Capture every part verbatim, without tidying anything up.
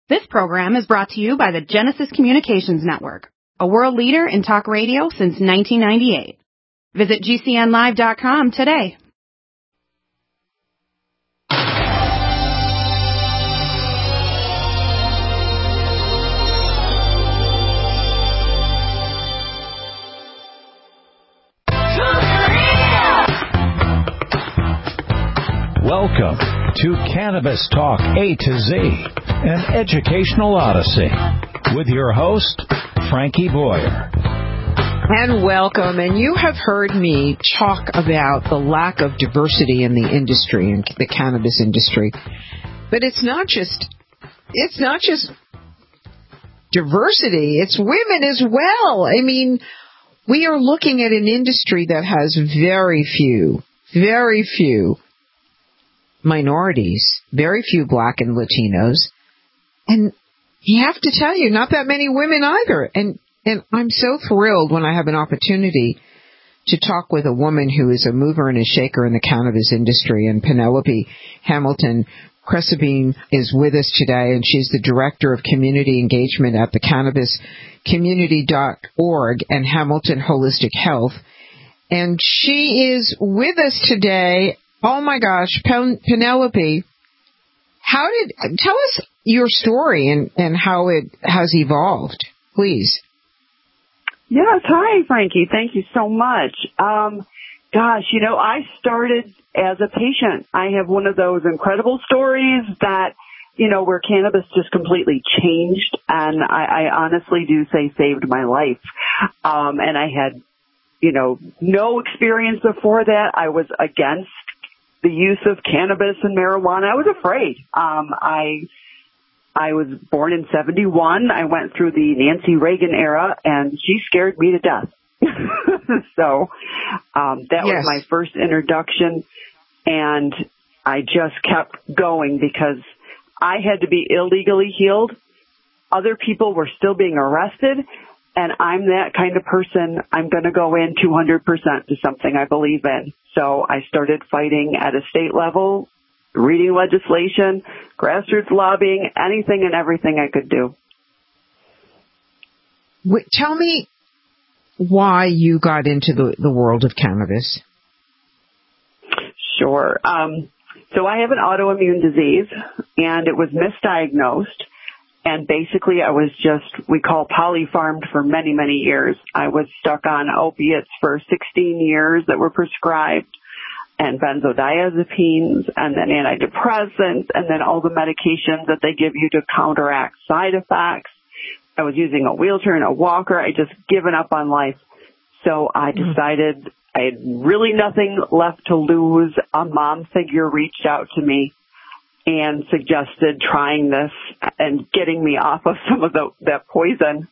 This program is brought to you by the Genesis Communications Network, a world leader in talk radio since nineteen ninety-eight. Visit G C N live dot com today. Welcome to Cannabis Talk A to Z, an educational odyssey, with your host, Frankie Boyer. And welcome. And you have heard me talk about the lack of diversity in the industry, in the cannabis industry. But it's not just, it's not just diversity, it's women as well. I mean, we are looking at an industry that has very few, very few minorities, very few Black and Latinos, and you have to tell you, not that many women either. And and I'm so thrilled when I have an opportunity to talk with a woman who is a mover and a shaker in the cannabis industry, and Penelope Hamilton Cresabine is with us today, and she's the Director of Community Engagement at the cannabis community dot org and Hamilton Holistic Health. And she is with us today. Oh my gosh, Pen- Penelope, how did, tell us your story and, and how it has evolved, please. Yes, hi, Frankie. Thank you so much. Um, gosh, you know, I started as a patient. I have one of those incredible stories that, you know, where cannabis just completely changed, and I, I honestly do say saved my life. Um, and I had, you know, no experience before that. I was against the use of cannabis and marijuana. I was afraid. Um, I I was born in seventy-one. I went through the Nancy Reagan era, and she scared me to death. so um, that yes. was my first introduction, and I just kept going because I had to be illegally healed. Other people were still being arrested, and I'm that kind of person. I'm going to go in two hundred percent to something I believe in. So I started fighting at a state level, reading legislation, grassroots lobbying, anything and everything I could do. Wait, tell me why you got into the, the world of cannabis. Sure. Um, so I have an autoimmune disease, and it was misdiagnosed. And basically, I was just, we call polypharmed for many, many years. I was stuck on opiates for sixteen years that were prescribed, and benzodiazepines, and then antidepressants, and then all the medications that they give you to counteract side effects. I was using a wheelchair and a walker. I just given up on life. So I decided I had really nothing left to lose. A mom figure reached out to me and suggested trying this and getting me off of some of the, that poison.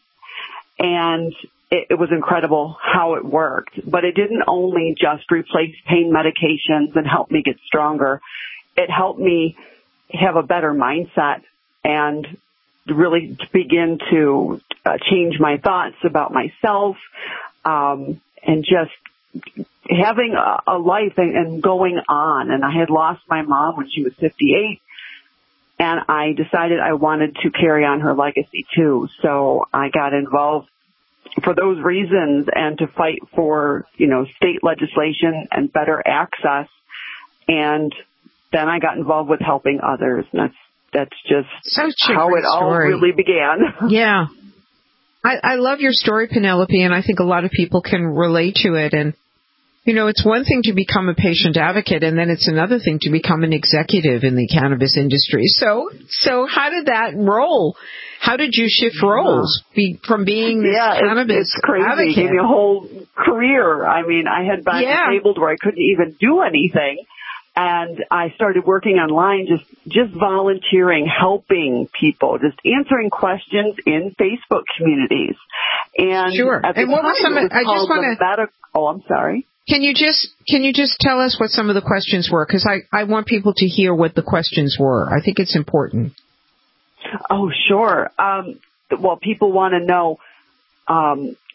And it, it was incredible how it worked. But it didn't only just replace pain medications and help me get stronger. It helped me have a better mindset and really to begin to uh, change my thoughts about myself, um, and just having a, a life and, and going on. And I had lost my mom when she was fifty-eight. And I decided I wanted to carry on her legacy too. So I got involved for those reasons and to fight for, you know, state legislation and better access. And then I got involved with helping others. And that's, that's just Such how it all story. really began. Yeah. I, I love your story, Penelope, and I think a lot of people can relate to it. And you know, it's one thing to become a patient advocate, and then it's another thing to become an executive in the cannabis industry. So, so how did that roll? How did you shift roles be, from being this yeah, cannabis it's, it's crazy. advocate? It gave me a whole career. I mean, I had been yeah. disabled where I couldn't even do anything. And I started working online, just, just volunteering, helping people, just answering questions in Facebook communities. And sure. At the and what time, was some? it was I just want to. Medic- oh, I'm sorry. Can you just can you just tell us what some of the questions were? Because I, I want people to hear what the questions were. I think it's important. Oh, sure. Um, well, people want to know. Um,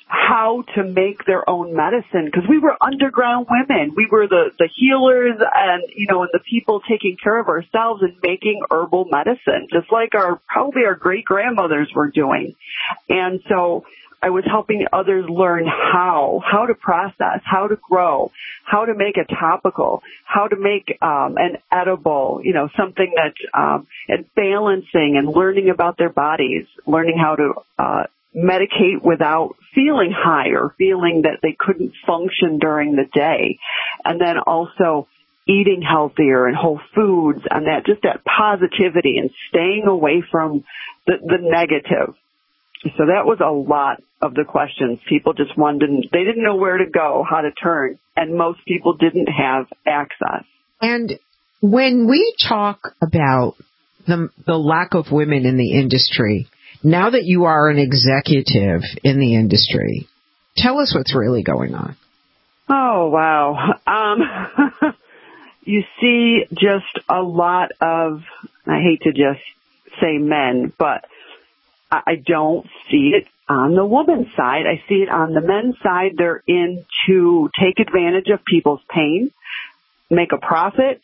how to make their own medicine, because we were underground women. We were the, the healers and, you know, and the people taking care of ourselves and making herbal medicine, just like our, probably our great grandmothers were doing. And so I was helping others learn how, how to process, how to grow, how to make a topical, how to make um, an edible, you know, something that, um, and balancing and learning about their bodies, learning how to uh, medicate without feeling high or feeling that they couldn't function during the day. And then also eating healthier and whole foods and that, just that positivity and staying away from the, the negative. So that was a lot of the questions. People just wanted, they didn't know where to go, how to turn, and most people didn't have access. And when we talk about the, the lack of women in the industry, now that you are an executive in the industry, tell us what's really going on. Oh, wow. Um, you see just a lot of, I hate to just say men, but I don't see it on the woman's side. I see it on the men's side. They're in to take advantage of people's pain, make a profit.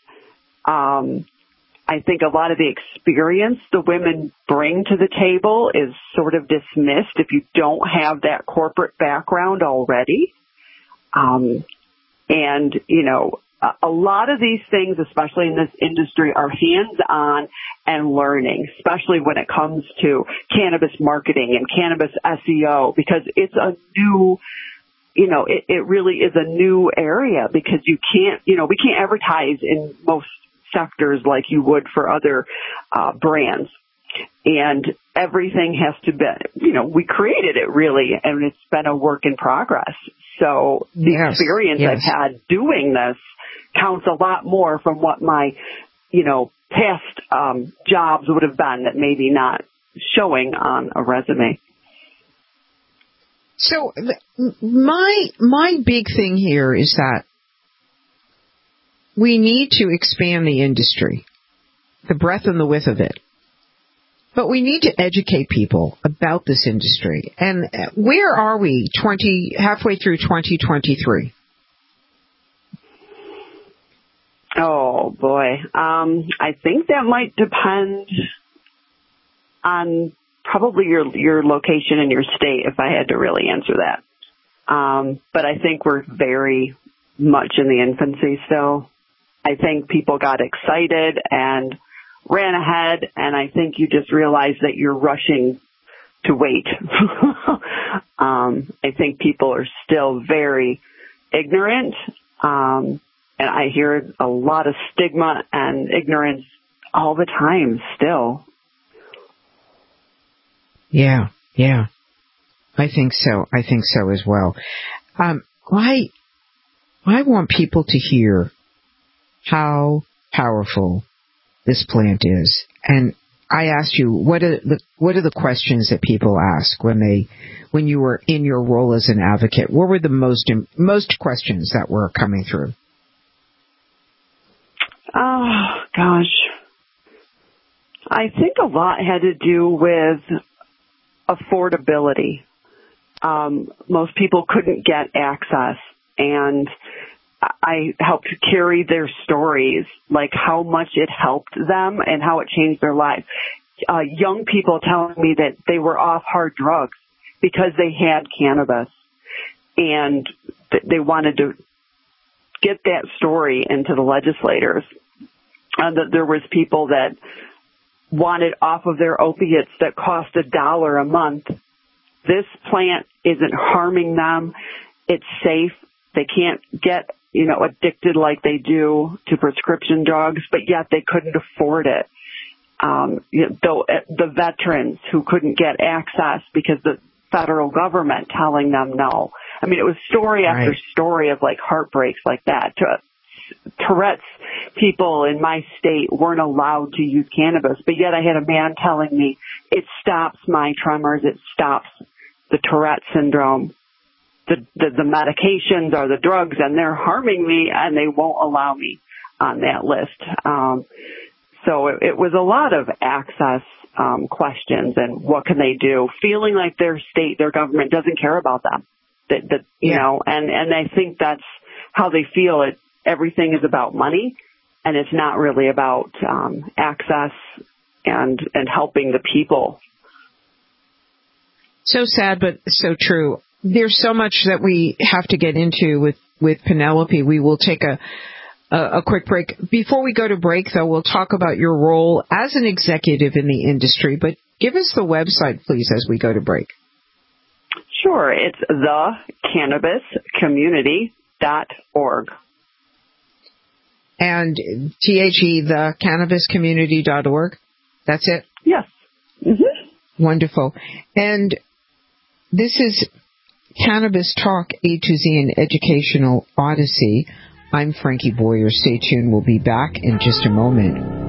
Um, I think a lot of the experience the women bring to the table is sort of dismissed if you don't have that corporate background already. Um, and, you know, a lot of these things, especially in this industry, are hands-on and learning, especially when it comes to cannabis marketing and cannabis S E O, because it's a new, you know, it, it really is a new area because you can't, you know, we can't advertise in most sectors like you would for other uh, brands. And everything has to be, you know, we created it really, and it's been a work in progress. So the yes, experience yes. I've had doing this counts a lot more from what my, you know, past um, jobs would have been that maybe not showing on a resume. So my my big thing here is that we need to expand the industry, the breadth and the width of it. But we need to educate people about this industry. And where are we twenty halfway through twenty twenty-three? Oh, boy. Um, I think that might depend on probably your your location and your state, if I had to really answer that. Um, but I think we're very much in the infancy still. I think people got excited and ran ahead, and I think you just realize that you're rushing to wait. um, I think people are still very ignorant, um, and I hear a lot of stigma and ignorance all the time still. Yeah, yeah. I think so. I think so as well. Um, I, I want people to hear how powerful this plant is. And I asked you, what are the what are the questions that people ask when they when you were in your role as an advocate? What were the most most questions that were coming through? Oh gosh, I think a lot had to do with affordability. Um, most people couldn't get access, and I helped carry their stories, like how much it helped them and how it changed their life. Uh, young people telling me that they were off hard drugs because they had cannabis, and th- they wanted to get that story into the legislators. And that there was people that wanted off of their opiates that cost a dollar a month. This plant isn't harming them. It's safe. They can't get, you know, addicted like they do to prescription drugs, but yet they couldn't afford it. Um, you know, the, the veterans who couldn't get access because the federal government telling them no. I mean, it was story after right. story of like heartbreaks like that. Tourette's people in my state weren't allowed to use cannabis, but yet I had a man telling me it stops my tremors, it stops the Tourette syndrome. The, the, the medications are the drugs, and they're harming me, and they won't allow me on that list. Um, so it, it was a lot of access um, questions and what can they do, feeling like their state, their government doesn't care about them. That, that you Yeah. know, and, and I think that's how they feel it. Everything is about money, and it's not really about um, access and and helping the people. So sad, but so true. There's so much that we have to get into with, with Penelope. We will take a, a, a quick break. Before we go to break, though, we'll talk about your role as an executive in the industry. But give us the website, please, as we go to break. Sure. It's the cannabis community dot org. And T H E, the cannabis community dot org? That's it? Yes. Mm-hmm. Wonderful. And this is Cannabis Talk A to Z, an educational odyssey. I'm Frankie Boyer. Stay tuned. We'll be back in just a moment.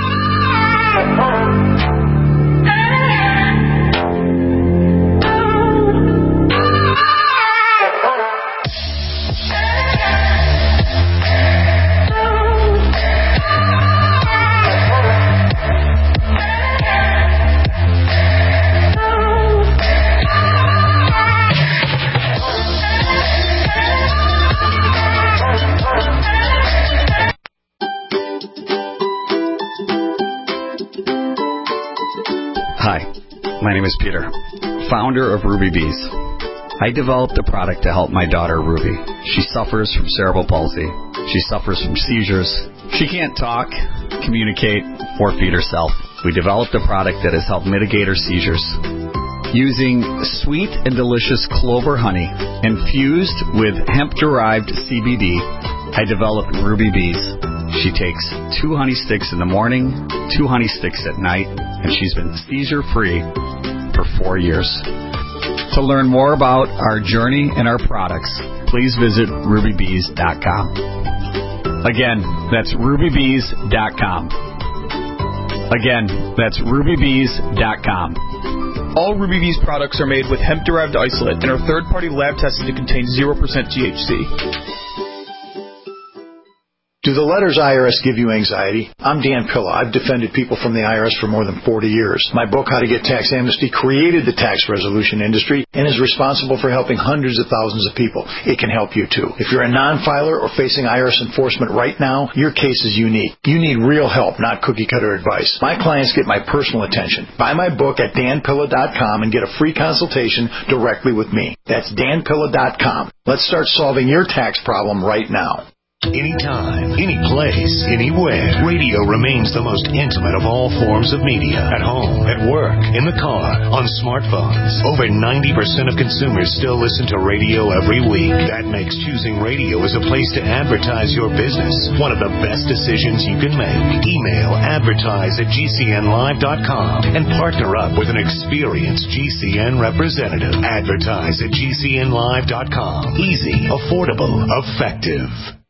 Hi, my name is Peter, founder of Ruby Bees. I developed a product to help my daughter Ruby. She suffers from cerebral palsy. She suffers from seizures. She can't talk, communicate, or feed herself. We developed a product that has helped mitigate her seizures. Using sweet and delicious clover honey infused with hemp-derived C B D, I developed Ruby Bees. She takes two honey sticks in the morning, two honey sticks at night, and she's been seizure-free for four years. To learn more about our journey and our products, please visit ruby bees dot com. Again, that's ruby bees dot com. Again, that's ruby bees dot com. All Ruby Bees products are made with hemp-derived isolate and are third-party lab tested to contain zero percent T H C. Do the letters I R S give you anxiety? I'm Dan Pilla. I've defended people from the I R S for more than forty years. My book, How to Get Tax Amnesty, created the tax resolution industry and is responsible for helping hundreds of thousands of people. It can help you, too. If you're a non-filer or facing I R S enforcement right now, your case is unique. You need real help, not cookie-cutter advice. My clients get my personal attention. Buy my book at dan pilla dot com and get a free consultation directly with me. That's dan pilla dot com. Let's start solving your tax problem right now. Anytime, any place, anywhere, radio remains the most intimate of all forms of media. At home, at work, in the car, on smartphones. Over ninety percent of consumers still listen to radio every week. That makes choosing radio as a place to advertise your business one of the best decisions you can make. Email advertise at g c n live dot com and partner up with an experienced G C N representative. Advertise at g c n live dot com. Easy, affordable, effective.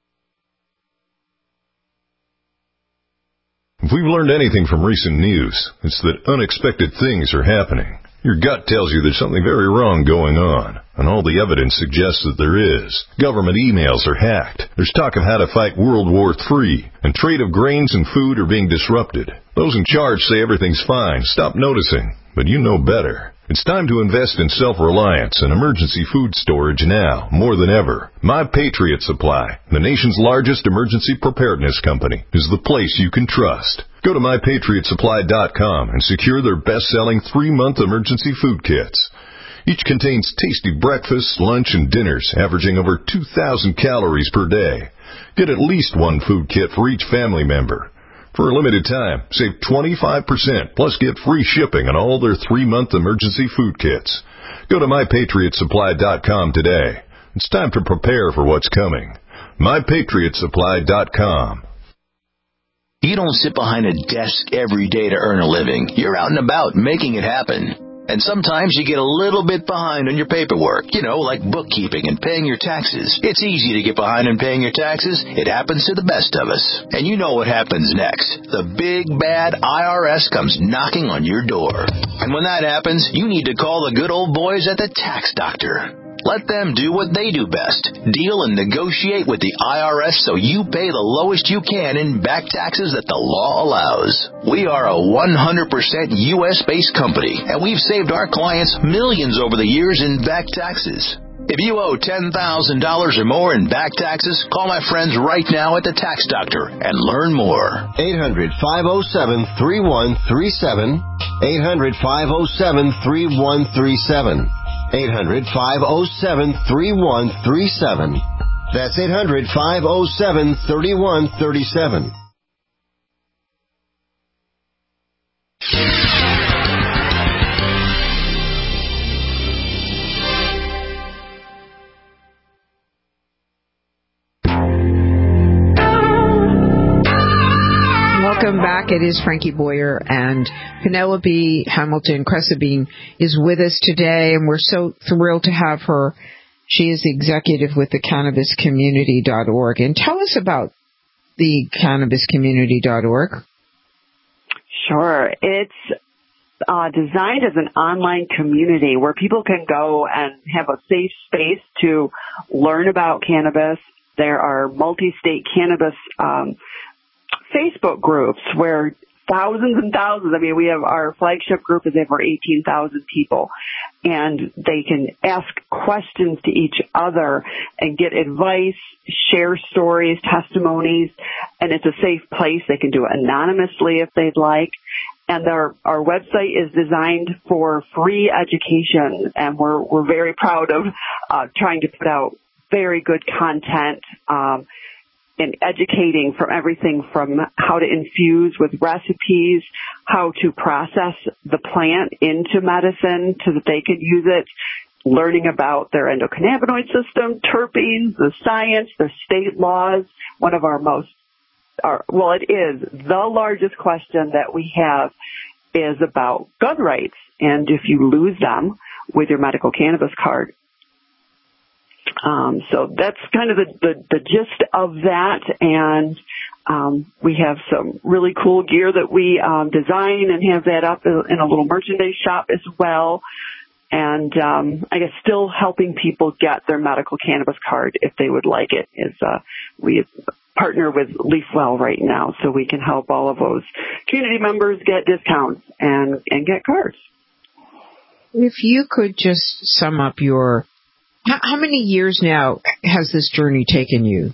If we've learned anything from recent news, it's that unexpected things are happening. Your gut tells you there's something very wrong going on, and all the evidence suggests that there is. Government emails are hacked. There's talk of how to fight World War Three, and trade of grains and food are being disrupted. Those in charge say everything's fine. Stop noticing. But you know better. It's time to invest in self-reliance and emergency food storage now, more than ever. My Patriot Supply, the nation's largest emergency preparedness company, is the place you can trust. Go to my patriot supply dot com and secure their best-selling three-month emergency food kits. Each contains tasty breakfasts, lunch, and dinners, averaging over two thousand calories per day. Get at least one food kit for each family member. For a limited time, save twenty-five percent, plus get free shipping on all their three-month emergency food kits. Go to my patriot supply dot com today. It's time to prepare for what's coming. my patriot supply dot com. You don't sit behind a desk every day to earn a living. You're out and about making it happen. And sometimes you get a little bit behind on your paperwork, you know, like bookkeeping and paying your taxes. It's easy to get behind on paying your taxes. It happens to the best of us. And you know what happens next. The big, bad I R S comes knocking on your door. And when that happens, you need to call the good old boys at the Tax Doctor. Let them do what they do best. Deal and negotiate with the I R S so you pay the lowest you can in back taxes that the law allows. We are a one hundred percent U S based company, and we've saved our clients millions over the years in back taxes. If you owe ten thousand dollars or more in back taxes, call my friends right now at the Tax Doctor and learn more. eight hundred, five oh seven, three one three seven. eight hundred, five oh seven, three one three seven. eight hundred, five oh seven, three one three seven. That's eight hundred, five oh seven, three one three seven. Welcome back. It is Frankie Boyer, and Penelope Hamilton Cressabine is with us today, and we're so thrilled to have her. She is the executive with the cannabis community dot org. And tell us about the cannabis community dot org. Sure. It's uh, designed as an online community where people can go and have a safe space to learn about cannabis. There are multi-state cannabis um Facebook groups where thousands and thousands, I mean, we have our flagship group is over eighteen thousand people, and they can ask questions to each other and get advice, share stories, testimonies, and it's a safe place. They can do it anonymously if they'd like. And our, our website is designed for free education, and we're, we're very proud of uh, trying to put out very good content, um, and educating from everything from how to infuse with recipes, how to process the plant into medicine so that they can use it, learning about their endocannabinoid system, terpenes, the science, the state laws. One of our most, our, well, it is the largest question that we have is about gun rights. And if you lose them with your medical cannabis card, Um, so that's kind of the, the, the gist of that, and um, we have some really cool gear that we um, design and have that up in a little merchandise shop as well, and um, I guess still helping people get their medical cannabis card if they would like it. Is uh, we partner with LeafWell right now, so we can help all of those community members get discounts and, and get cards. If you could just sum up your How, how many years now has this journey taken you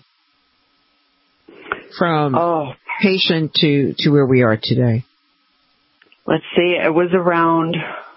from oh. patient to, to where we are today? Let's see, it was around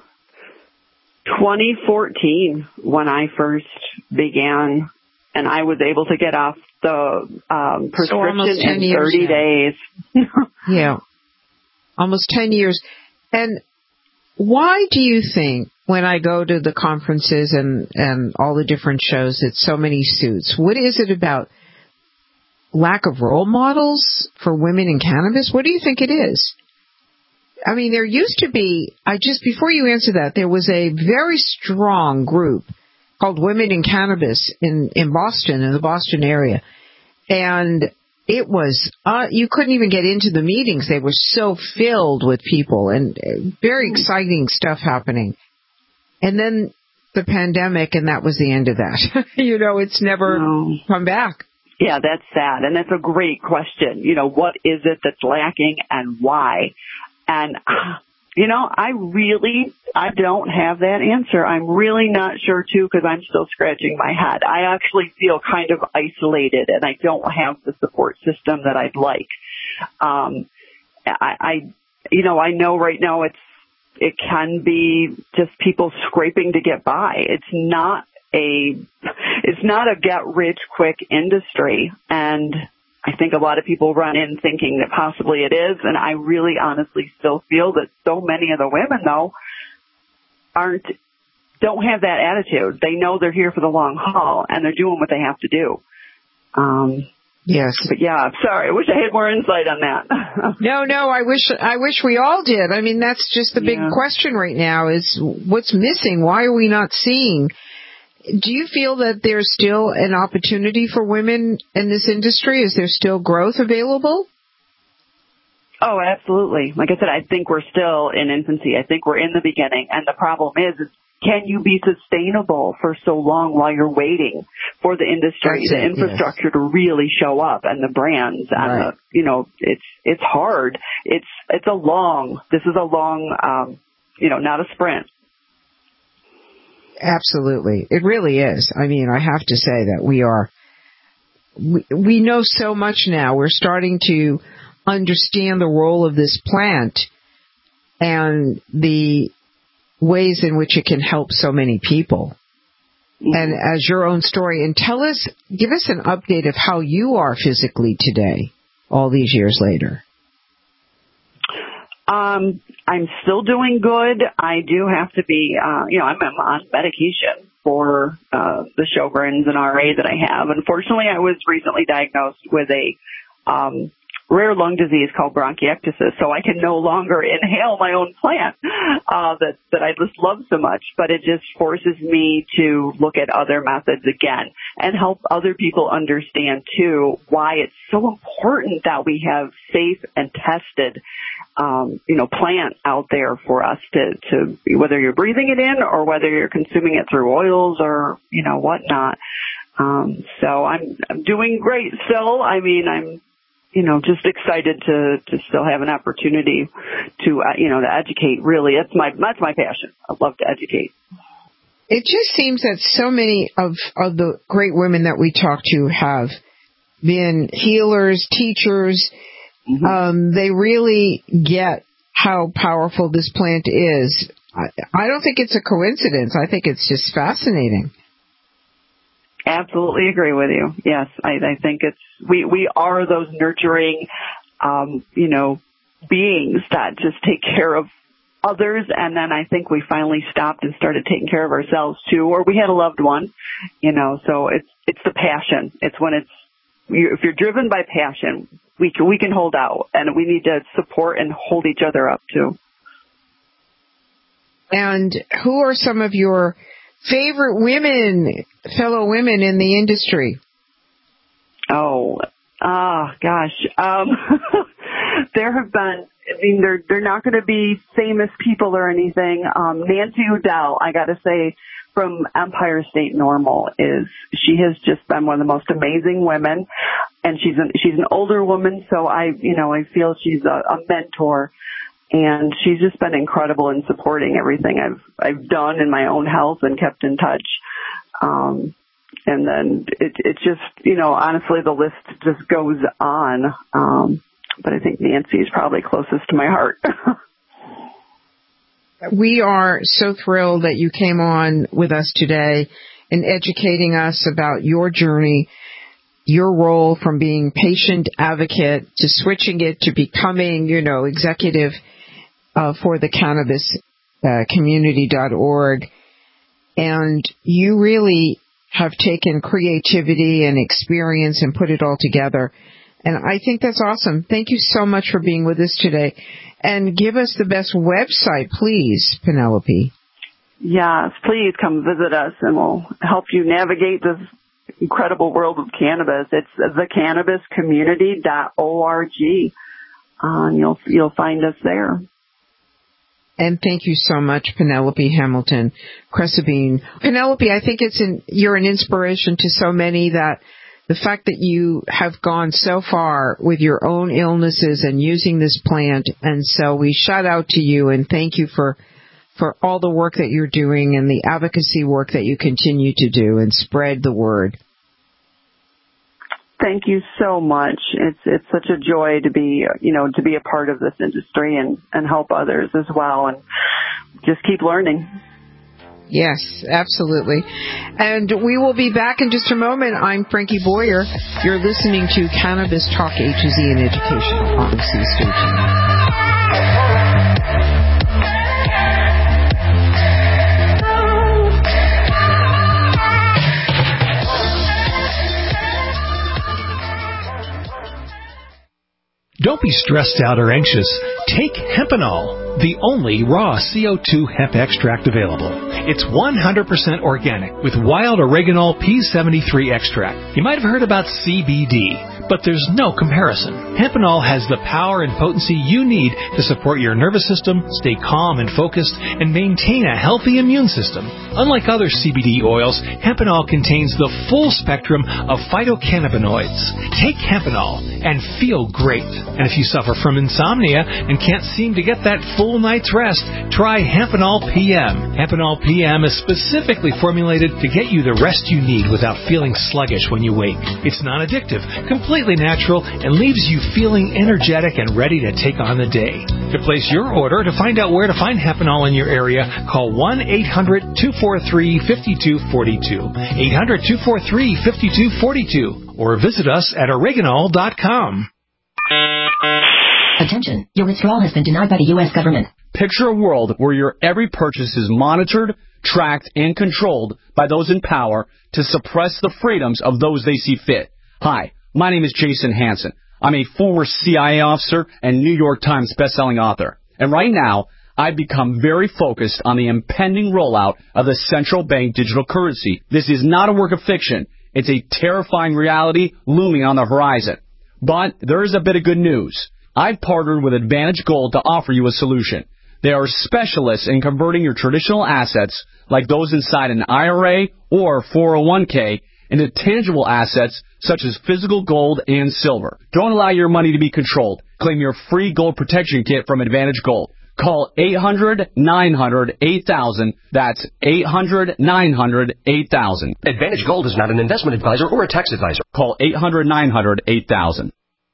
twenty fourteen when I first began, and I was able to get off the um, prescription so in thirty days. Yeah, almost ten years. And why do you think, when I go to the conferences and, and all the different shows, it's so many suits? What is it about lack of role models for women in cannabis? What do you think it is? I mean, there used to be, I just, before you answer that, there was a very strong group called Women in Cannabis in, in Boston, in the Boston area. And it was, uh, you couldn't even get into the meetings. They were so filled with people and very exciting stuff happening. And then the pandemic, and that was the end of that. You know, it's never no. come back. Yeah, that's sad. And that's a great question. You know, what is it that's lacking and why? And, you know, I really, I don't have that answer. I'm really not sure, too, because I'm still scratching my head. I actually feel kind of isolated, and I don't have the support system that I'd like. Um, I, I, you know, I know right now it's, it can be just people scraping to get by. It's not a, it's not a get rich quick industry. And I think a lot of people run in thinking that possibly it is. And I really honestly still feel that so many of the women, though, aren't, don't have that attitude. They know they're here for the long haul, and they're doing what they have to do. Um, Yes. But yeah, I'm sorry. I wish I had more insight on that. no, no, I wish I wish we all did. I mean, that's just the big yeah. question right now is what's missing? Why are we not seeing? Do you feel that there's still an opportunity for women in this industry? Is there still growth available? Oh, absolutely. Like I said, I think we're still in infancy. I think we're in the beginning. And the problem is, is can you be sustainable for so long while you're waiting for the industry, That's the it, infrastructure yes. to really show up, and the brands and right. the, you know, it's, it's hard. It's, it's a long, this is a long, um, you know, not a sprint. Absolutely. It really is. I mean, I have to say that we are, we, we know so much now. We're starting to understand the role of this plant and the ways in which it can help so many people. Mm-hmm. And as your own story, and tell us, give us an update of how you are physically today, all these years later. Um, I'm still doing good. I do have to be, uh, you know, I'm, I'm on medication for uh, the Sjogren's and R A that I have. Unfortunately, I was recently diagnosed with a um, rare lung disease called bronchiectasis, so I can no longer inhale my own plant uh, that that I just love so much. But it just forces me to look at other methods again and help other people understand too why it's so important that we have safe and tested, um, you know, plant out there for us to to whether you're breathing it in or whether you're consuming it through oils or you know whatnot. Um, so I'm I'm doing great still. I mean, I'm you know, just excited to, to still have an opportunity to, uh, you know, to educate. Really, that's my, that's my passion. I love to educate. It just seems that so many of, of the great women that we talk to have been healers, teachers. Mm-hmm. Um, they really get how powerful this plant is. I, I don't think it's a coincidence. I think it's just fascinating. Absolutely agree with you. Yes, I, I think it's we, we are those nurturing, um, you know, beings that just take care of others, and then I think we finally stopped and started taking care of ourselves too, or we had a loved one, you know. So it's it's the passion. It's when it's if you're driven by passion, we can we can hold out, and we need to support and hold each other up too. And who are some of your favorite women, fellow women in the industry? Oh, ah, gosh. Um, there have been, I mean, they're, they're not going to be famous people or anything. Um, Nancy Udell, I got to say, from Empire State Normal is, she has just been one of the most amazing women. And she's an, she's an older woman. So I, you know, I feel she's a, a mentor. And she's just been incredible in supporting everything I've I've done in my own health and kept in touch. Um, and then it it just, you know, honestly, the list just goes on. Um, but I think Nancy is probably closest to my heart. We are so thrilled that you came on with us today and educating us about your journey, your role from being patient advocate to switching it to becoming, you know, executive Uh, for the cannabis community dot org. And you really have taken creativity and experience and put it all together. And I think that's awesome. Thank you so much for being with us today. And give us the best website, please, Penelope. Yes, please come visit us and we'll help you navigate this incredible world of cannabis. It's the cannabis community dot org. Uh, and you'll, you'll find us there. And thank you so much, Penelope Hamilton Cresabine. Penelope, I think it's an, you're an inspiration to so many, that the fact that you have gone so far with your own illnesses and using this plant. And so we shout out to you and thank you for, for all the work that you're doing and the advocacy work that you continue to do and spread the word. Thank you so much. It's it's such a joy to be, you know, to be a part of this industry and, and help others as well, and just keep learning. Yes, absolutely. And we will be back in just a moment. I'm Frankie Boyer. You're listening to Cannabis Talk A to Z in Education on C Station. Don't be stressed out or anxious. Take Hempanol, the only raw C O two hemp extract available. It's one hundred percent organic with wild oregano P seventy-three extract. You might have heard about C B D, but there's no comparison. Hempanol has the power and potency you need to support your nervous system, stay calm and focused, and maintain a healthy immune system. Unlike other C B D oils, Hempanol contains the full spectrum of phytocannabinoids. Take Hempanol and feel great. And if you suffer from insomnia and can't seem to get that full full night's rest, try Hempanol P M. Hempanol P M is specifically formulated to get you the rest you need without feeling sluggish when you wake. It's non-addictive, completely natural, and leaves you feeling energetic and ready to take on the day. To place your order, to find out where to find Hempanol in your area, call one eight hundred two four three five two four two, eight hundred two four three five two four two, or visit us at oreganol dot com. Attention, your withdrawal has been denied by the U S government. Picture a world where your every purchase is monitored, tracked, and controlled by those in power to suppress the freedoms of those they see fit. Hi, my name is Jason Hansen. I'm a former C I A officer and New York Times bestselling author. And right now, I've become very focused on the impending rollout of the central bank digital currency. This is not a work of fiction. It's a terrifying reality looming on the horizon. But there is a bit of good news. I've partnered with Advantage Gold to offer you a solution. They are specialists in converting your traditional assets, like those inside an I R A or four oh one k, into tangible assets such as physical gold and silver. Don't allow your money to be controlled. Claim your free gold protection kit from Advantage Gold. Call eight hundred nine hundred eight thousand. That's eight hundred nine hundred eight thousand. Advantage Gold is not an investment advisor or a tax advisor. Call eight hundred nine hundred eight thousand.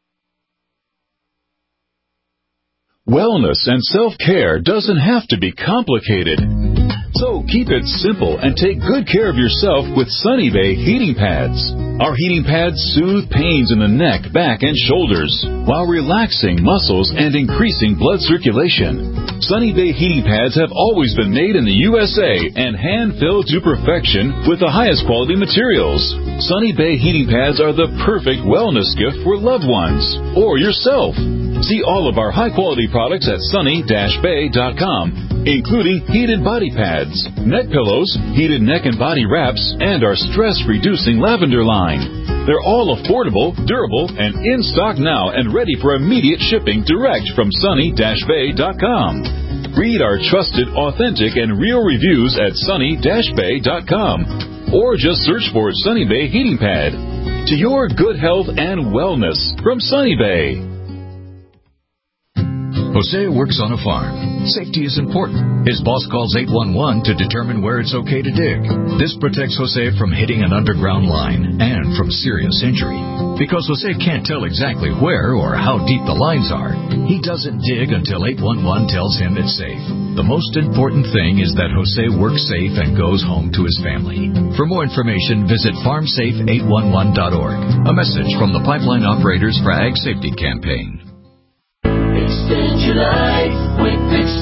Wellness and self-care doesn't have to be complicated. So keep it simple and take good care of yourself with Sunny Bay heating pads. Our heating pads soothe pains in the neck, back, and shoulders while relaxing muscles and increasing blood circulation. Sunny Bay heating pads have always been made in the U S A and hand-filled to perfection with the highest quality materials. Sunny Bay heating pads are the perfect wellness gift for loved ones or yourself. See all of our high-quality products at sunny dash bay dot com, including heated body pads, neck pillows, heated neck and body wraps, and our stress-reducing lavender line. They're all affordable, durable, and in stock now and ready for immediate shipping direct from sunny dash bay dot com. Read our trusted, authentic, and real reviews at sunny dash bay dot com, or just search for Sunny Bay Heating Pad. To your good health and wellness from Sunny Bay. Jose works on a farm. Safety is important. His boss calls eight one one to determine where it's okay to dig. This protects Jose from hitting an underground line and from serious injury. Because Jose can't tell exactly where or how deep the lines are, he doesn't dig until eight one one tells him it's safe. The most important thing is that Jose works safe and goes home to his family. For more information, visit farm safe eight one one dot org. A message from the Pipeline Operators for Ag Safety Campaign. Extend your life with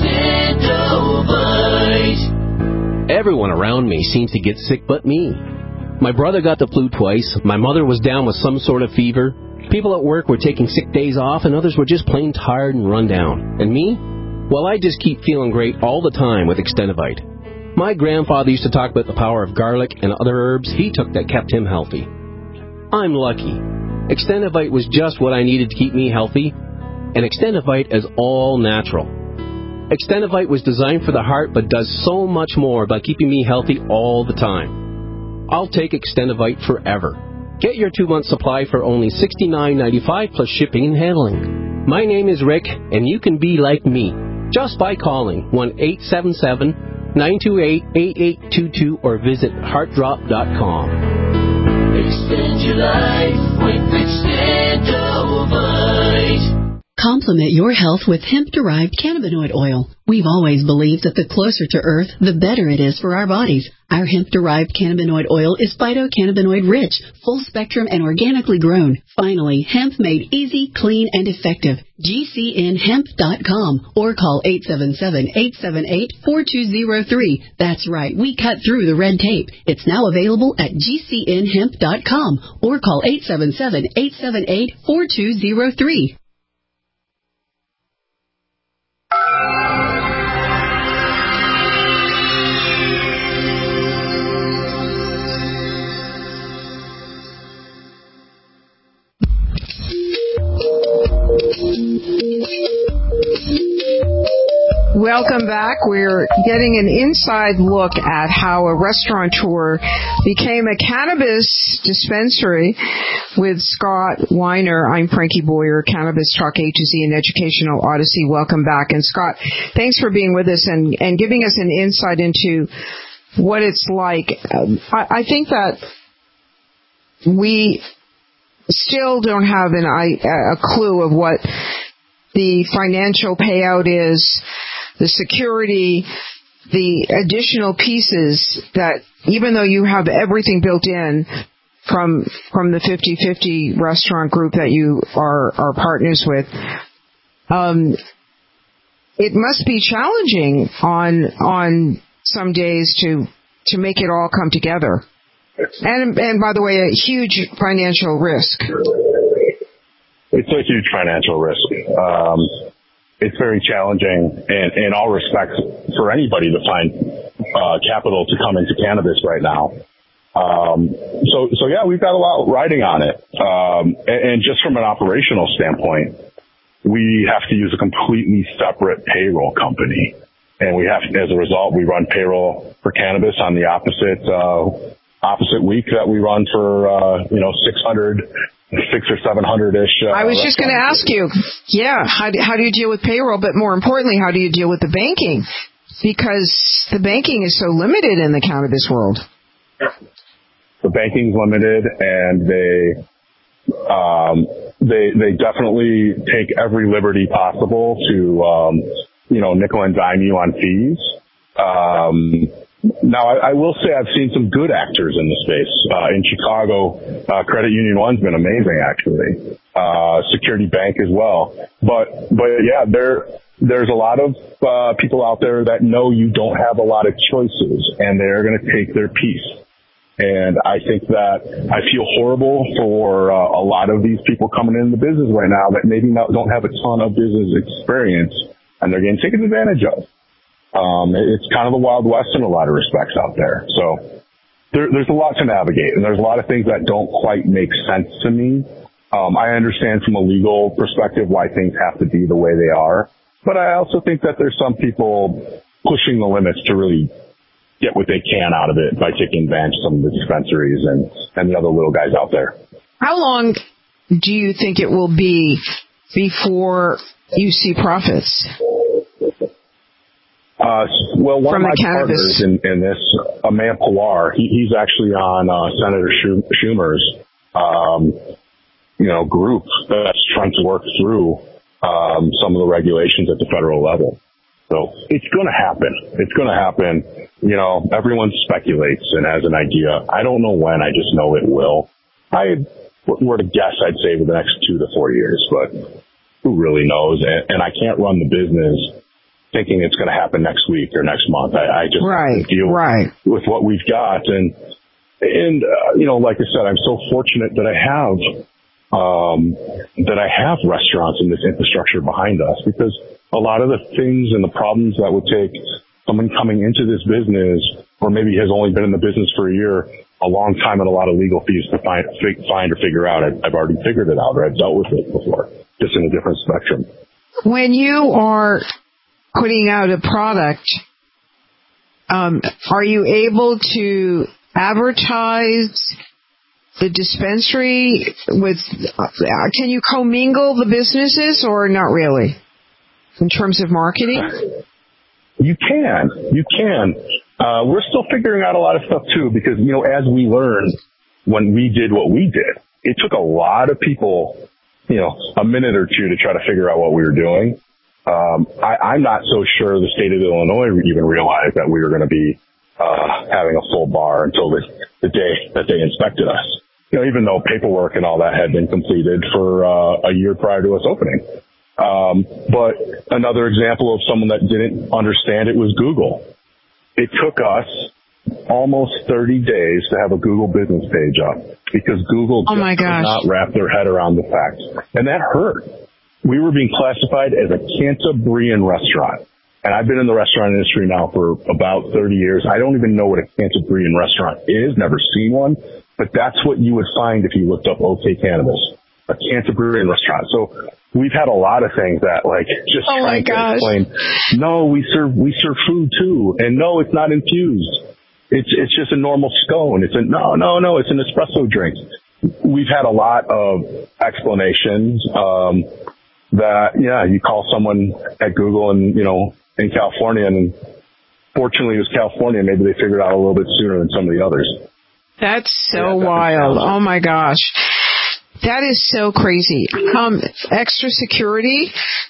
Extendovite. Everyone around me seems to get sick but me. My brother got the flu twice, my mother was down with some sort of fever, people at work were taking sick days off, and others were just plain tired and run down. And me? Well, I just keep feeling great all the time with Extendovite. My grandfather used to talk about the power of garlic and other herbs he took that kept him healthy. I'm lucky. Extendovite was just what I needed to keep me healthy. And Extendovite is all natural. Extendovite was designed for the heart but does so much more by keeping me healthy all the time. I'll take Extendovite forever. Get your two-month supply for only sixty-nine ninety-five plus shipping and handling. My name is Rick, and you can be like me just by calling one eight seven seven nine two eight eight eight two two or visit heart drop dot com. Extend your life with Extendovite. Complement your health with hemp-derived cannabinoid oil. We've always believed that the closer to Earth, the better it is for our bodies. Our hemp-derived cannabinoid oil is phytocannabinoid-rich, full-spectrum, and organically grown. Finally, hemp made easy, clean, and effective. G C N hemp dot com or call eight seven seven eight seven eight four two zero three. That's right, we cut through the red tape. It's now available at G C N hemp dot com or call eight seven seven eight seven eight four two zero three. Welcome back. We're getting an inside look at how a restaurateur became a cannabis dispensary with Scott Weiner. I'm Frankie Boyer, Cannabis Talk A to Z and Educational Odyssey. Welcome back. And Scott, thanks for being with us and, and giving us an insight into what it's like. Um, I, I think that we still don't have an, a clue of what the financial payout is, the security, the additional pieces that even though you have everything built in from from the fifty-fifty restaurant group that you are, are partners with, um, it must be challenging on on some days to to make it all come together. And and by the way, a huge financial risk. It's a huge financial risk. Um, it's very challenging in, in all respects for anybody to find uh, capital to come into cannabis right now. Um, so, so yeah, we've got a lot riding on it. Um, and, and just from an operational standpoint, we have to use a completely separate payroll company. And we have, as a result, we run payroll for cannabis on the opposite, uh, opposite week that we run for, uh, you know, six hundred, six or seven hundred ish. Uh, I was just going to ask you, yeah, how do, how do you deal with payroll? But more importantly, how do you deal with the banking? Because the banking is so limited in the cannabis world. The banking's limited, and they, um, they, they definitely take every liberty possible to, um, you know, nickel and dime you on fees. Um, Now, I, I will say I've seen some good actors in the space. Uh, in Chicago, uh, Credit Union One's been amazing, actually. Uh, Security Bank as well. But, but yeah, there, there's a lot of, uh, people out there that know you don't have a lot of choices, and they're going to take their piece. And I think that I feel horrible for uh, a lot of these people coming into the business right now that maybe not, don't have a ton of business experience, and they're getting taken advantage of. Um, it's kind of the Wild West in a lot of respects out there. So there, there's a lot to navigate, and there's a lot of things that don't quite make sense to me. Um, I understand from a legal perspective why things have to be the way they are, but I also think that there's some people pushing the limits to really get what they can out of it by taking advantage of some of the dispensaries and, and the other little guys out there. How long do you think it will be before you see profits? Uh, well, one From of my cannabis. partners in, in this, Aman Pawar, he, he's actually on uh, Senator Schumer's, um, you know, group that's trying to work through um, some of the regulations at the federal level. So it's going to happen. It's going to happen. You know, everyone speculates and has an idea. I don't know when. I just know it will. I were to guess, I'd say within the next two to four years, but who really knows? And, and I can't run the business thinking it's going to happen next week or next month. I, I just right, have to deal right. with what we've got. And, and uh, you know, like I said, I'm so fortunate that I have, um, that I have restaurants and this infrastructure behind us, because a lot of the things and the problems that would take someone coming into this business, or maybe has only been in the business for a year, a long time and a lot of legal fees to find, find or figure out. I've, I've already figured it out, or I've dealt with it before, just in a different spectrum. When you are putting out a product, um, are you able to advertise the dispensary with, uh, can you commingle the businesses or not really in terms of marketing? You can, you can. Uh, we're still figuring out a lot of stuff too, because, you know, as we learned when we did what we did, it took a lot of people, you know, a minute or two to try to figure out what we were doing. Um, I, I'm not so sure the state of Illinois even realized that we were going to be uh, having a full bar until the, the day that they inspected us. You know, even though paperwork and all that had been completed for uh, a year prior to us opening. Um, but another example of someone that didn't understand it was Google. It took us almost thirty days to have a Google business page up because Google oh just my could gosh. not wrap their head around the fact, and that hurt. We were being classified as a Cantabrian restaurant. And I've been in the restaurant industry now for about thirty years. I don't even know what a Cantabrian restaurant is, never seen one. But that's what you would find if you looked up OK Cannabis, a Cantabrian restaurant. So we've had a lot of things that like just oh trying my gosh. to explain. No, we serve we serve food too, and no, it's not infused. It's it's just a normal scone. It's a no no no. It's an espresso drink. We've had a lot of explanations um, that yeah, you call someone at Google and you know in California, and fortunately it was California. Maybe they figured it out a little bit sooner than some of the others. That's so yeah, wild. Oh my gosh. That is so crazy. Um, extra security,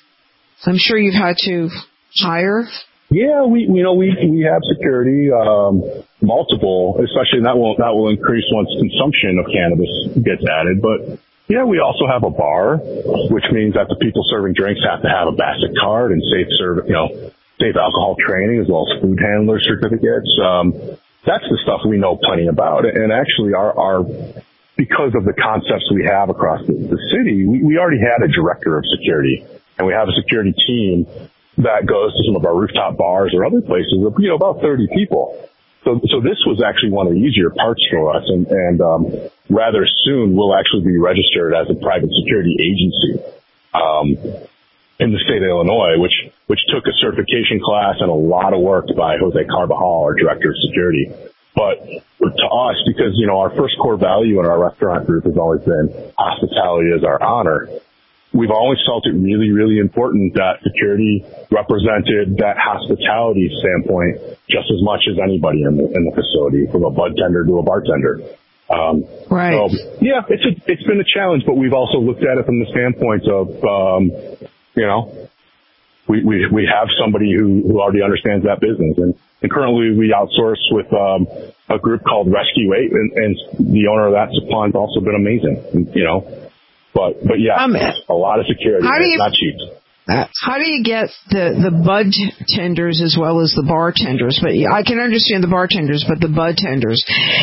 I'm sure you've had to hire. Yeah, we, you know, we, we have security, um, multiple, especially that will, that will increase once consumption of cannabis gets added. But yeah, we also have a bar, which means that the people serving drinks have to have a BASIC card and safe serve, you know, safe alcohol training as well as food handler certificates. Um, that's the stuff we know plenty about. And actually our, our, because of the concepts we have across the, the city, we, we already had a director of security, and we have a security team that goes to some of our rooftop bars or other places of, you know, about thirty people. So, so this was actually one of the easier parts for us, and, and um, rather soon we'll actually be registered as a private security agency um, in the state of Illinois, which which took a certification class and a lot of work by Jose Carbajal, our director of security. But to us, because, you know, our first core value in our restaurant group has always been hospitality as our honor, we've always felt it really, really important that security represented that hospitality standpoint just as much as anybody in the, in the facility, from a bud tender to a bartender. Um, right. So, yeah, it's a, it's been a challenge, but we've also looked at it from the standpoint of, um, you know, we, we, we have somebody who, who already understands that business. And, and currently we outsource with, um, a group called Rescue eight, and, and the owner of that supply has also been amazing, and, you know, but, but yeah, um, a lot of security. How do you, not cheap. Uh, how do you get the, the bud tenders as well as the bartenders? But I can understand the bartenders, but the bud tenders.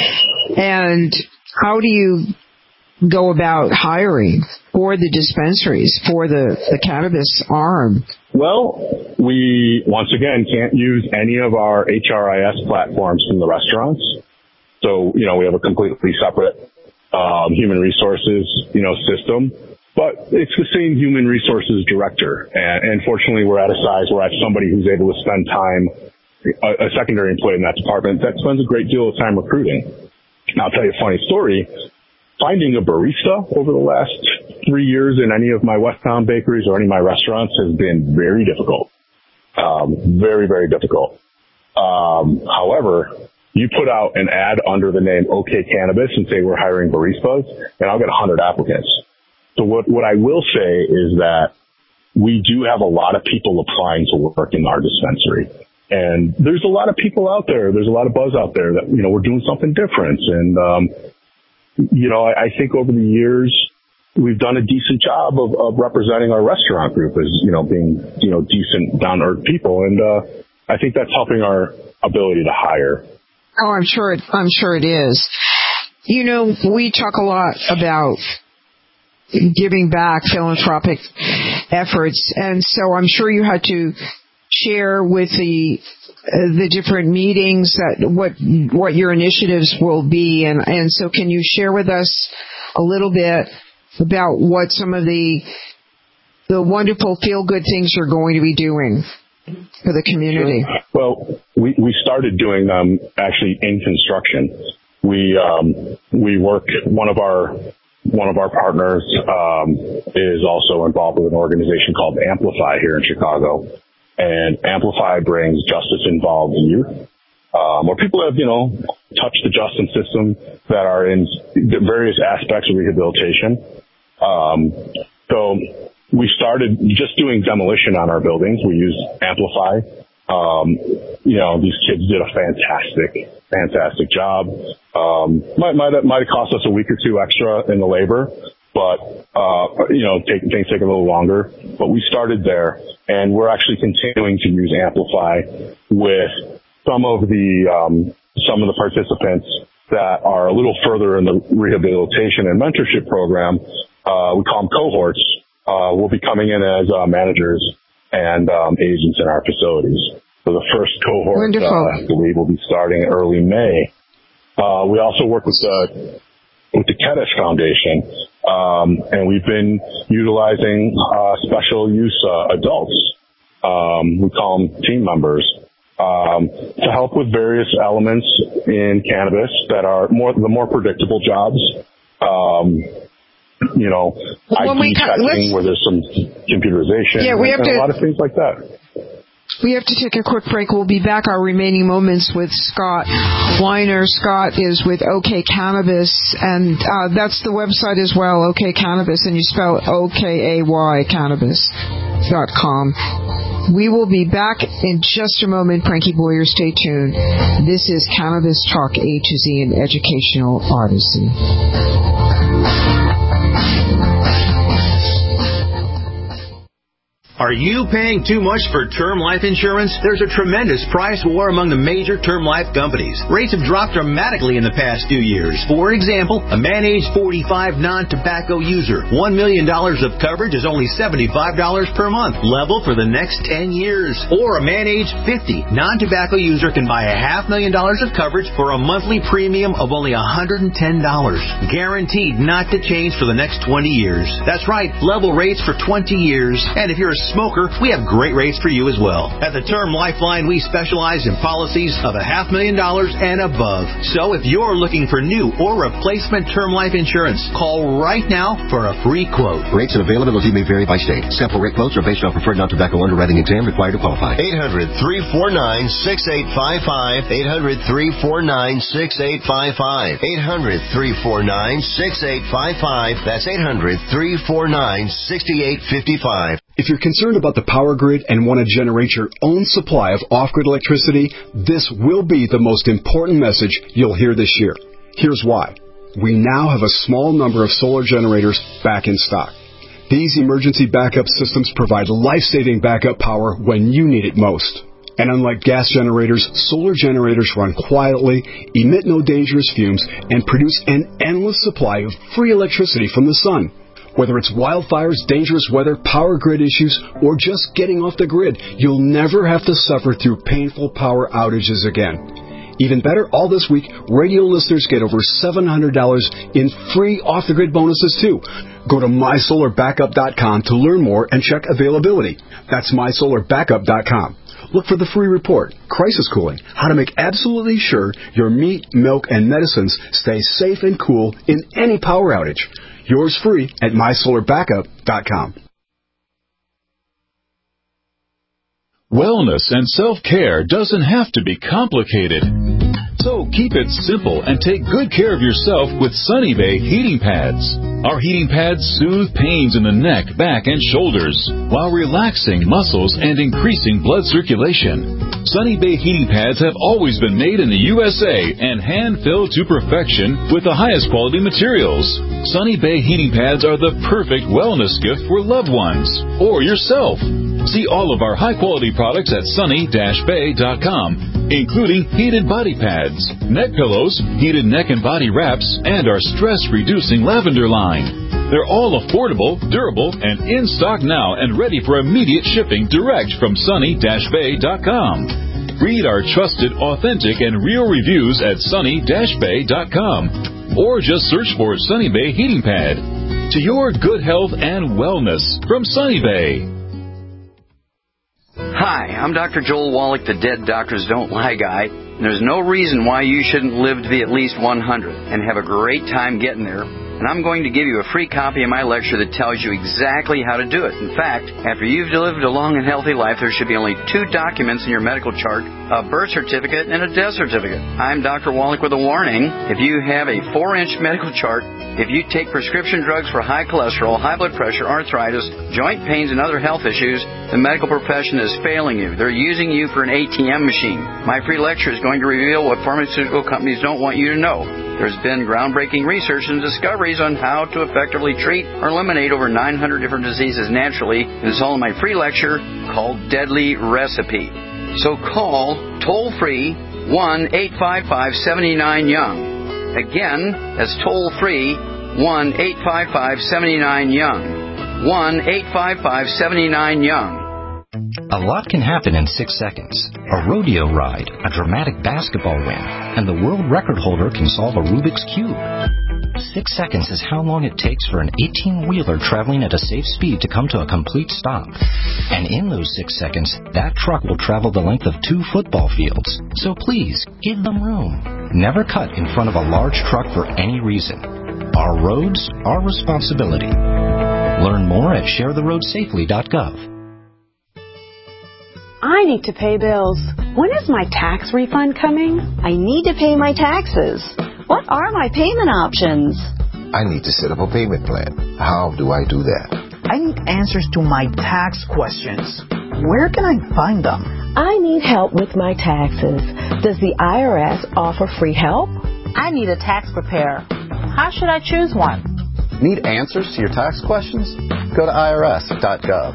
And how do you go about hiring for the dispensaries, for the, the cannabis arm? Well, we, once again, can't use any of our H R I S platforms from the restaurants. So, you know, we have a completely separate um, human resources, you know, system. But it's the same human resources director. And, and fortunately, we're at a size where I have somebody who's able to spend time, a, a secondary employee in that department that spends a great deal of time recruiting. Now, I'll tell you a funny story. Finding a barista over the last three years in any of my Westtown bakeries or any of my restaurants has been very difficult. Um, very, very difficult. Um, however, you put out an ad under the name OK Cannabis and say we're hiring baristas, and I'll get one hundred applicants. So what, what I will say is that we do have a lot of people applying to work in our dispensary. And there's a lot of people out there. There's a lot of buzz out there that, you know, we're doing something different. And, um, you know, I, I think over the years, we've done a decent job of, of representing our restaurant group as, you know, being, you know, decent, down-to-earth people. And, uh, I think that's helping our ability to hire. Oh, I'm sure it, I'm sure it is. You know, we talk a lot about giving back, philanthropic efforts, and so I'm sure you had to share with the uh, the different meetings that what what your initiatives will be, and and so can you share with us a little bit about what some of the the wonderful feel good things you're going to be doing for the community? Sure. Well, we we started doing them actually in construction. We um we work one of our One of our partners um, is also involved with an organization called Amplify here in Chicago. And Amplify brings justice-involved youth, um, where people have, you know, touched the justice system that are in various aspects of rehabilitation. Um, so we started just doing demolition on our buildings. We use Amplify. Um, you know, these kids did a fantastic, fantastic job. Um, might, might, might have cost us a week or two extra in the labor, but, uh, you know, take, things take a little longer. But we started there, and we're actually continuing to use Amplify with some of the, um, some of the participants that are a little further in the rehabilitation and mentorship program. Uh, we call them cohorts. Uh, will be coming in as, uh, managers and um, agents in our facilities. So the first cohort, uh, I believe, will be starting early May. Uh, we also work with the with the Kedis Foundation, Um, and we've been utilizing uh, special use uh, adults. Um, we call them team members. Um, to help with various elements in cannabis that are more the more predictable jobs. Um, you know, well, I D checking where there's some computerization yeah, we and, have and to, a lot of things like that. We have to take a quick break. We'll be back our remaining moments with Scott Weiner. Scott is with OK Cannabis, and uh, that's the website as well, OK Cannabis, and you spell O K A Y cannabis dot com. We will be back in just a moment. Frankie Boyer, stay tuned. This is Cannabis Talk A to Z, an educational odyssey. Are you paying too much for term life insurance? There's a tremendous price war among the major term life companies. Rates have dropped dramatically in the past few years. For example, a man age forty-five non-tobacco user, one million dollars of coverage is only seventy-five dollars per month, level for the next ten years. Or a man age fifty non-tobacco user can buy a half million dollars of coverage for a monthly premium of only one hundred ten dollars. Guaranteed not to change for the next twenty years. That's right, level rates for twenty years. And if you're a smoker, we have great rates for you as well. At the Term Lifeline, we specialize in policies of a half million dollars and above. So if you're looking for new or replacement term life insurance, call right now for a free quote. Rates and availability may vary by state. Sample rate quotes are based on preferred non-tobacco underwriting exam required to qualify. eight hundred, three four nine, six eight five five. eight hundred, three four nine, six eight five five. eight hundred, three four nine, six eight five five. That's eight hundred, three four nine, six eight five five. If you're concerned about the power grid and want to generate your own supply of off-grid electricity, this will be the most important message you'll hear this year. Here's why. We now have a small number of solar generators back in stock. These emergency backup systems provide life-saving backup power when you need it most. And unlike gas generators, solar generators run quietly, emit no dangerous fumes, and produce an endless supply of free electricity from the sun. Whether it's wildfires, dangerous weather, power grid issues, or just getting off the grid, you'll never have to suffer through painful power outages again. Even better, all this week, radio listeners get over seven hundred dollars in free off-the-grid bonuses, too. Go to my solar backup dot com to learn more and check availability. That's my solar backup dot com. Look for the free report, Crisis Cooling, how to make absolutely sure your meat, milk, and medicines stay safe and cool in any power outage. Yours free at my solar backup dot com. Wellness and self-care doesn't have to be complicated. So keep it simple and take good care of yourself with Sunny Bay heating pads. Our heating pads soothe pains in the neck, back, and shoulders while relaxing muscles and increasing blood circulation. Sunny Bay heating pads have always been made in the U S A and hand-filled to perfection with the highest quality materials. Sunny Bay heating pads are the perfect wellness gift for loved ones or yourself. See all of our high-quality products at sunny dash bay dot com, including heated body pads, neck pillows, heated neck and body wraps, and our stress-reducing lavender line. They're all affordable, durable, and in stock now and ready for immediate shipping direct from sunny dash bay dot com. Read our trusted, authentic, and real reviews at sunny dash bay dot com, or just search for Sunny Bay Heating Pad. To your good health and wellness from Sunny Bay. Hi, I'm Doctor Joel Wallach, the Dead Doctors Don't Lie guy. And there's no reason why you shouldn't live to be at least one hundred and have a great time getting there. And I'm going to give you a free copy of my lecture that tells you exactly how to do it. In fact, after you've lived a long and healthy life, there should be only two documents in your medical chart, a birth certificate and a death certificate. I'm Doctor Wallach with a warning. If you have a four-inch medical chart, if you take prescription drugs for high cholesterol, high blood pressure, arthritis, joint pains, and other health issues, the medical profession is failing you. They're using you for an A T M machine. My free lecture is going to reveal what pharmaceutical companies don't want you to know. There's been groundbreaking research and discoveries on how to effectively treat or eliminate over nine hundred different diseases naturally. It's all in my free lecture called Deadly Recipe. So call toll-free one eight five five, seven nine, young. Again, that's toll-free one eight five five, seven nine, young. one eight five five, seven nine, young. A lot can happen in six seconds. A rodeo ride, a dramatic basketball win, and the world record holder can solve a Rubik's Cube. Six seconds is how long it takes for an eighteen-wheeler traveling at a safe speed to come to a complete stop. And in those six seconds, that truck will travel the length of two football fields. So please, give them room. Never cut in front of a large truck for any reason. Our roads, our responsibility. Learn more at share the road safely dot gov. I need to pay bills. When is my tax refund coming? I need to pay my taxes. What are my payment options? I need to set up a payment plan. How do I do that? I need answers to my tax questions. Where can I find them? I need help with my taxes. Does the I R S offer free help? I need a tax preparer. How should I choose one? Need answers to your tax questions? Go to I R S dot gov.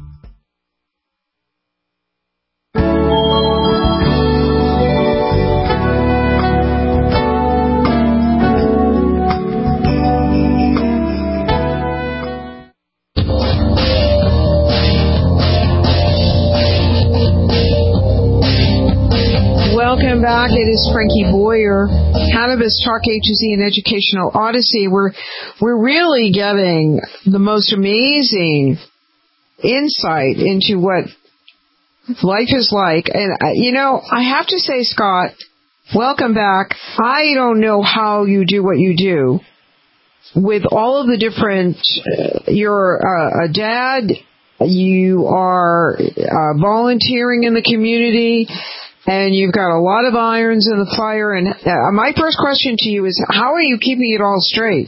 Welcome back. It is Frankie Boyer, Cannabis Talk Agency and Educational Odyssey. We're we're really getting the most amazing insight into what life is like. And, you know, I have to say, Scott, welcome back. I don't know how you do what you do with all of the different, uh, you're uh, a dad, you are uh, volunteering in the community, and you've got a lot of irons in the fire. And uh, my first question to you is, how are you keeping it all straight?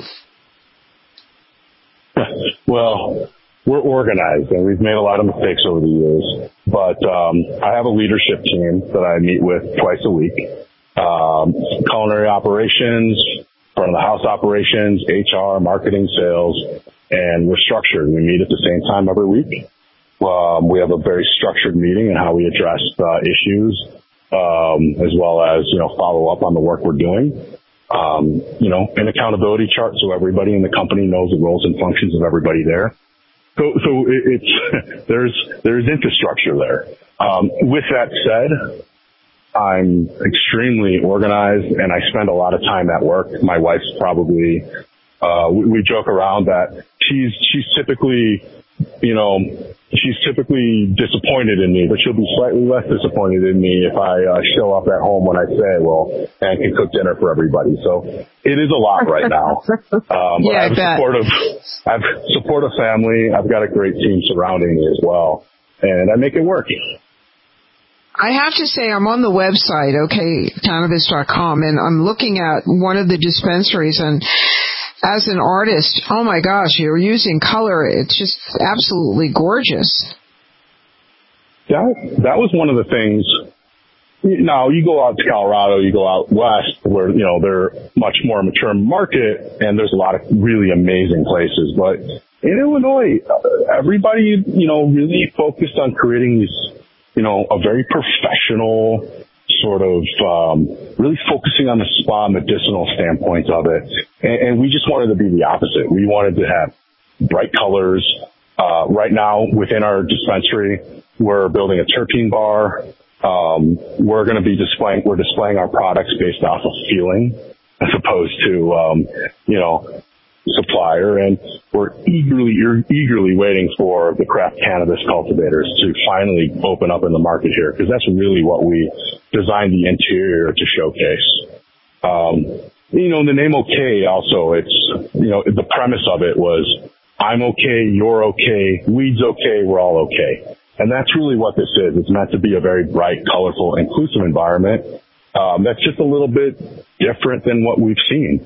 Well, we're organized, and we've made a lot of mistakes over the years. But um, I have a leadership team that I meet with twice a week. Um, culinary operations, front of the house operations, H R, marketing, sales, and we're structured. We meet at the same time every week. Um, we have a very structured meeting in how we address uh, issues, um, as well as, you know, follow up on the work we're doing. Um, you know, an accountability chart so everybody in the company knows the roles and functions of everybody there. So, so it, it's, there's, there's infrastructure there. Um, with that said, I'm extremely organized and I spend a lot of time at work. My wife's probably, uh, we, we joke around that she's, she's typically, you know, she's typically disappointed in me, but she'll be slightly less disappointed in me if I uh, show up at home when I say, well, and can cook dinner for everybody. So it is a lot right now. Um, yeah, I have a supportive, I have supportive family. I've got a great team surrounding me as well, and I make it work. I have to say, I'm on the website, okay, cannabis dot com, and I'm looking at one of the dispensaries, and as an artist, oh my gosh, you're using color. It's just absolutely gorgeous. That, that was one of the things. Now, you go out to Colorado, you go out west where, you know, they're much more mature market and there's a lot of really amazing places. But in Illinois, everybody, you know, really focused on creating these, you know, a very professional sort of um, really focusing on the spa medicinal standpoint of it. And, and we just wanted to be the opposite. We wanted to have bright colors. Uh, right now, within our dispensary, we're building a terpene bar. Um, we're going to be displaying, we're displaying our products based off of feeling as opposed to, um, you know, supplier. And we're eagerly, eagerly waiting for the craft cannabis cultivators to finally open up in the market here, because that's really what we designed the interior to showcase. Um, you know, the name OK also, it's, you know, the premise of it was, I'm okay, you're okay, weed's okay, we're all okay. And that's really what this is. It's meant to be a very bright, colorful, inclusive environment. Um, that's just a little bit different than what we've seen.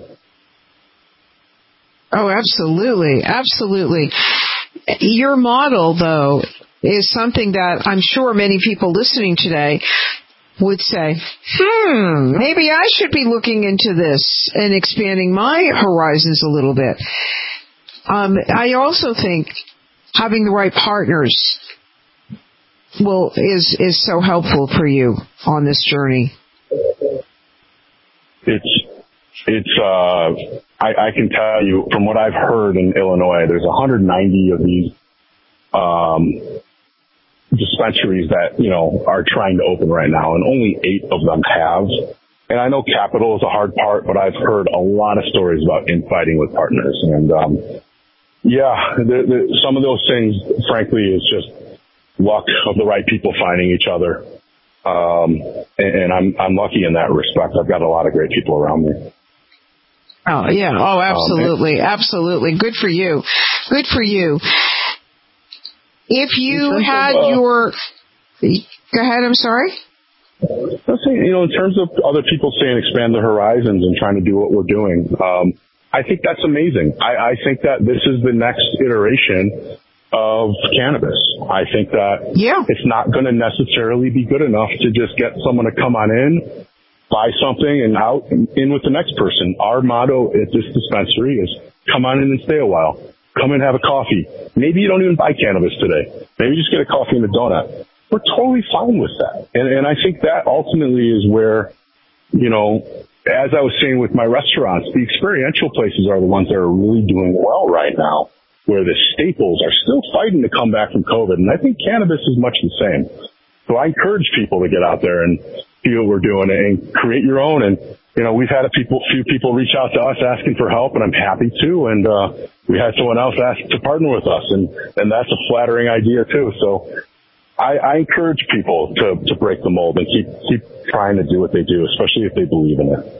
Oh, absolutely. Absolutely. Your model, though, is something that I'm sure many people listening today would say, hmm, maybe I should be looking into this and expanding my horizons a little bit. Um, I also think having the right partners will is is so helpful for you on this journey. It's it's uh I, I can tell you from what I've heard in Illinois, there's one hundred ninety of these um dispensaries that, you know, are trying to open right now, and only eight of them have And I know capital is a hard part, but I've heard a lot of stories about infighting with partners. And, um, yeah, the, the, some of those things, frankly, is just luck of the right people finding each other. Um, and, and I'm, I'm lucky in that respect. I've got a lot of great people around me. Oh, yeah. Oh, absolutely. Um, absolutely. Good for you. Good for you. If you had of, uh, your, go ahead, I'm sorry. Let's say, you know, in terms of other people saying expand the horizons and trying to do what we're doing, um, I think that's amazing. I, I think that this is the next iteration of cannabis. I think that yeah. it's not going to necessarily be good enough to just get someone to come on in, buy something, and out and in with the next person. Our motto at this dispensary is come on in and stay a while. Come and have a coffee. Maybe you don't even buy cannabis today. Maybe just get a coffee and a donut. We're totally fine with that. And, and I think that ultimately is where, you know, as I was saying with my restaurants, the experiential places are the ones that are really doing well right now, where the staples are still fighting to come back from COVID. And I think cannabis is much the same. So I encourage people to get out there and feel we're doing it and create your own. And, you know, we've had a people, few people reach out to us asking for help, and I'm happy to. And, uh, we had someone else ask to partner with us, and, and that's a flattering idea too. So I, I encourage people to, to break the mold and keep, keep trying to do what they do, especially if they believe in it.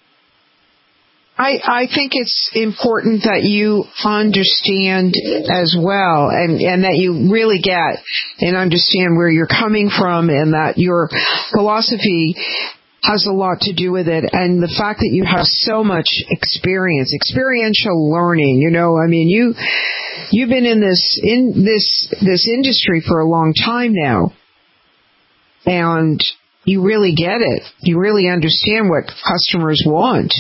I, I think it's important that you understand as well, and, and that you really get and understand where you're coming from, and that your philosophy has a lot to do with it, and the fact that you have so much experience, experiential learning. You know, I mean, you you've been in this in this this industry for a long time now, and you really get it. You really understand what customers want.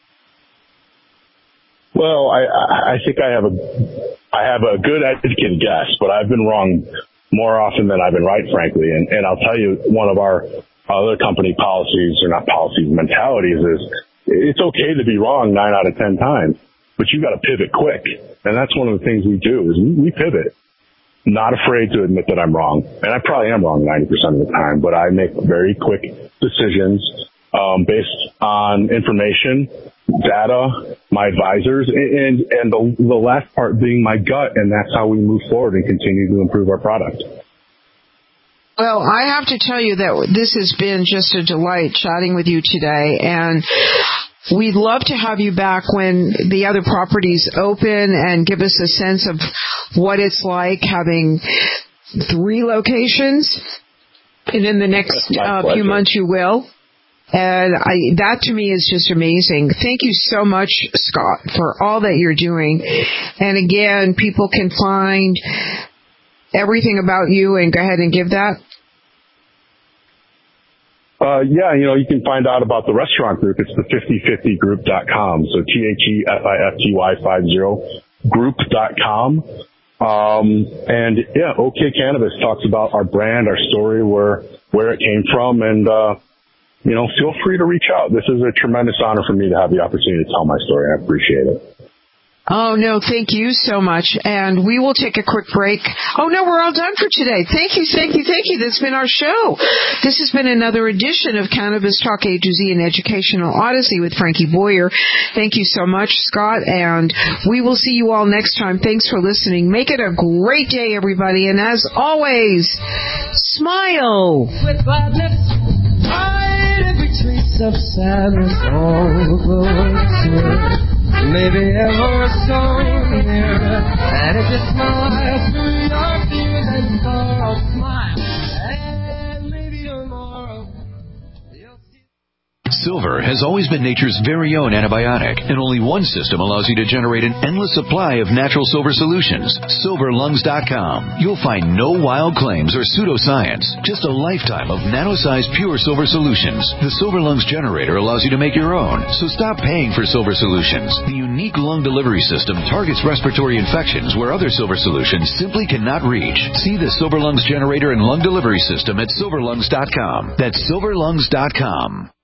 Well, I I think I have a I have a good educated guess, but I've been wrong more often than I've been right, frankly. And and I'll tell you, one of our other company policies, or not policies, mentalities is it's okay to be wrong nine out of ten times, but you got to pivot quick. And that's one of the things we do is we, we pivot. Not afraid to admit that I'm wrong. And I probably am wrong ninety percent of the time, but I make very quick decisions, um, based on information, data, my advisors, and, and the, the last part being my gut. And that's how we move forward and continue to improve our product. Well, I have to tell you that this has been just a delight chatting with you today, and we'd love to have you back when the other properties open and give us a sense of what it's like having three locations, and in the next uh, few months you will. And I, that to me is just amazing. Thank you so much, Scott, for all that you're doing. And again, people can find everything about you, and go ahead and give that. Uh, yeah, you know, you can find out about the restaurant group. It's the fifty fifty group dot com. So T H E F I F T Y fifty group dot com. Um, and yeah, OK Cannabis talks about our brand, our story, where, where it came from. And, uh, you know, feel free to reach out. This is a tremendous honor for me to have the opportunity to tell my story. I appreciate it. Oh, no, thank you so much. And we will take a quick break. Oh, no, we're all done for today. Thank you, thank you, thank you. That's been our show. This has been another edition of Cannabis Talk A to Z, an educational odyssey with Frankie Boyer. Thank you so much, Scott. And we will see you all next time. Thanks for listening. Make it a great day, everybody. And as always, smile. With gladness, hide every trace of sadness, all the maybe ever so near, and if you smile through your fears and sorrow, smile, and maybe tomorrow you'll see. Silver has always been nature's very own antibiotic, and only one system allows you to generate an endless supply of natural silver solutions. silver lungs dot com. You'll find no wild claims or pseudoscience, just a lifetime of nano-sized pure silver solutions. The Silver Lungs generator allows you to make your own, so stop paying for silver solutions. The unique lung delivery system targets respiratory infections where other silver solutions simply cannot reach. See the Silver Lungs generator and lung delivery system at silver lungs dot com. That's silver lungs dot com.